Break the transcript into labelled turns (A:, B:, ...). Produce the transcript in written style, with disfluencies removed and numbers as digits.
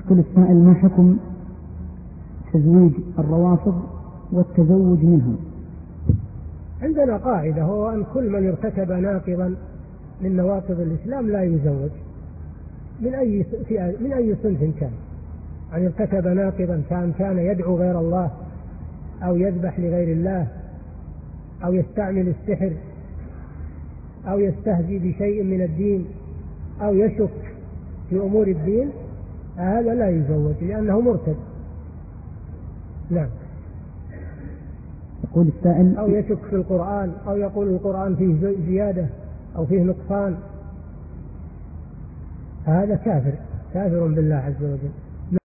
A: يقول السائل: ما حكم تزويج الروافض والتزوج منهم؟
B: عندنا قاعدة، هو أن كل من ارتكب ناقضا من نواقض الإسلام لا يزوج من أي صنف كان. أن ارتكب ناقضا كان يدعو غير الله أو يذبح لغير الله أو يستعمل السحر أو يستهزئ بشيء من الدين أو يشك في أمور الدين، هذا لا يزوج لأنه مرتد. نعم.
A: يقول السائل:
B: أو يشك في القرآن أو يقول القرآن فيه زيادة أو فيه نقصان، هذا كافر بالله عز وجل.